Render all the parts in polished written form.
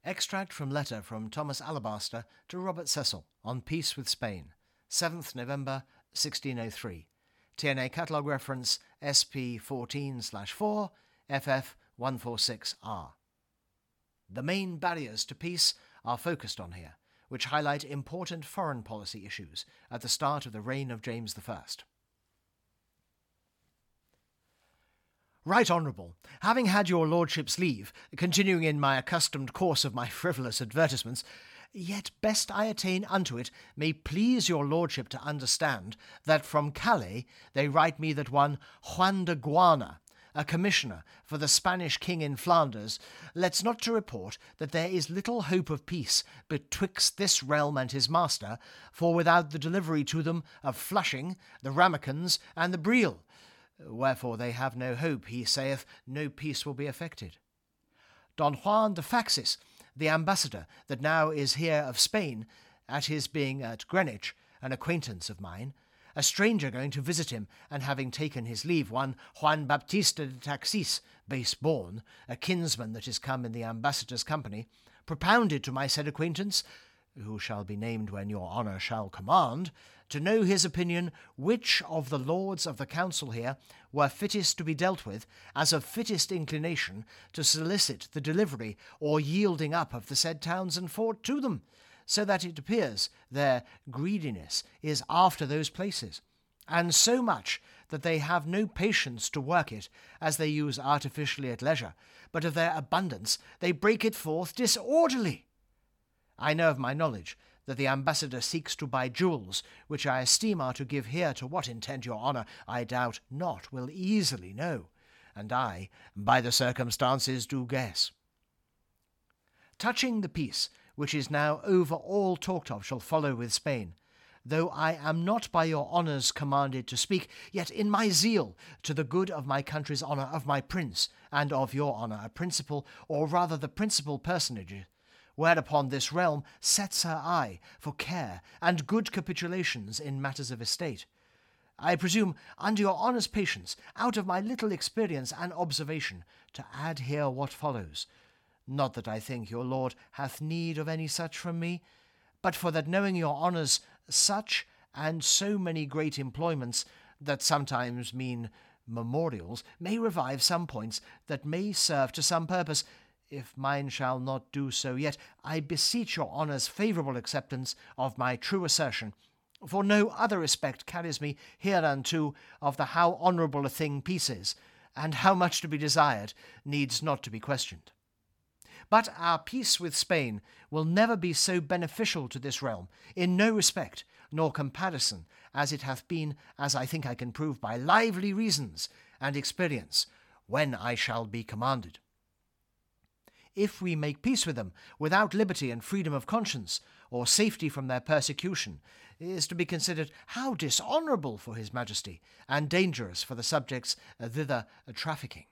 Extract from letter from Thomas Alabaster to Robert Cecil on peace with Spain, 7th November 1603. TNA Catalogue Reference SP 14/4 FF 146R. The main barriers to peace are focused on here, which highlight important foreign policy issues at the start of the reign of James I. Right Honourable, having had your Lordship's leave, continuing in my accustomed course of my frivolous advertisements, yet best I attain unto it, may please your Lordship to understand that from Calais they write me that one Juan de Guana, a commissioner for the Spanish king in Flanders, lets not to report that there is little hope of peace betwixt this realm and his master, for without the delivery to them of Flushing, the Ramekins, and the Briel, wherefore they have no hope, he saith, no peace will be effected. Don Juan de Faxis, the ambassador that now is here of Spain, at his being at Greenwich, an acquaintance of mine, a stranger going to visit him, and having taken his leave, one Juan Baptista de Taxis, base born, a kinsman that is come in the ambassador's company, propounded to my said acquaintance, who shall be named when your honour shall command, to know his opinion which of the lords of the council here were fittest to be dealt with, as of fittest inclination to solicit the delivery or yielding up of the said towns and fort to them, so that it appears their greediness is after those places, and so much that they have no patience to work it, as they use artificially at leisure, but of their abundance they break it forth disorderly. I know of my knowledge that the ambassador seeks to buy jewels, which I esteem are to give here, to what intent your honour, I doubt not, will easily know, and I, by the circumstances, do guess. Touching the peace, which is now over all talked of, shall follow with Spain, though I am not by your honours commanded to speak, yet in my zeal to the good of my country's honour, of my prince, and of your honour, a principal, or rather the principal personage, whereupon this realm sets her eye for care and good capitulations in matters of estate, I presume, under your honour's patience, out of my little experience and observation, to add here what follows. Not that I think your lord hath need of any such from me, but for that knowing your honour's such and so many great employments that sometimes mean memorials, may revive some points that may serve to some purpose. If mine shall not do so yet, I beseech your honour's favourable acceptance of my true assertion, for no other respect carries me hereunto of the how honourable a thing peace is, and how much to be desired needs not to be questioned. But our peace with Spain will never be so beneficial to this realm, in no respect nor comparison, as it hath been, as I think I can prove by lively reasons and experience, when I shall be commanded. If we make peace with them without liberty and freedom of conscience, or safety from their persecution, is to be considered how dishonourable for his majesty, and dangerous for the subjects thither trafficking.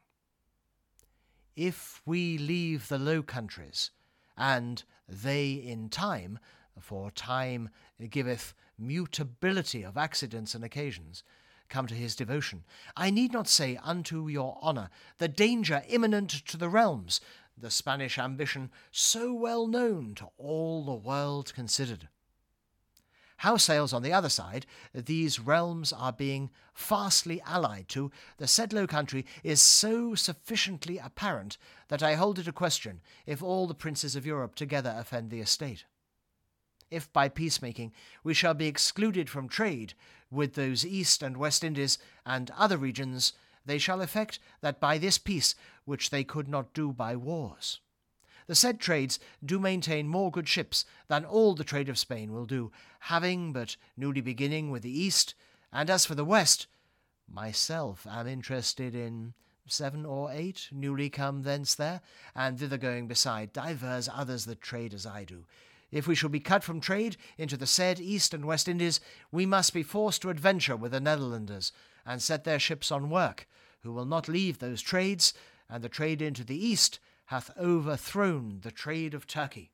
If we leave the Low Countries, and they in time, for time giveth mutability of accidents and occasions, come to his devotion, I need not say unto your honour the danger imminent to the realms, the Spanish ambition so well known to all the world considered. How sails on the other side, these realms are being fastly allied to, the said Low Country is so sufficiently apparent that I hold it a question if all the princes of Europe together offend the estate. If by peacemaking we shall be excluded from trade with those East and West Indies and other regions, they shall effect that by this peace which they could not do by wars. The said trades do maintain more good ships than all the trade of Spain will do, having but newly beginning with the East, and as for the West, myself am interested in 7 or 8 newly come thence there, and thither going beside divers others that trade as I do. If we shall be cut from trade into the said East and West Indies, we must be forced to adventure with the Netherlanders, and set their ships on work, who will not leave those trades, and the trade into the East hath overthrown the trade of Turkey.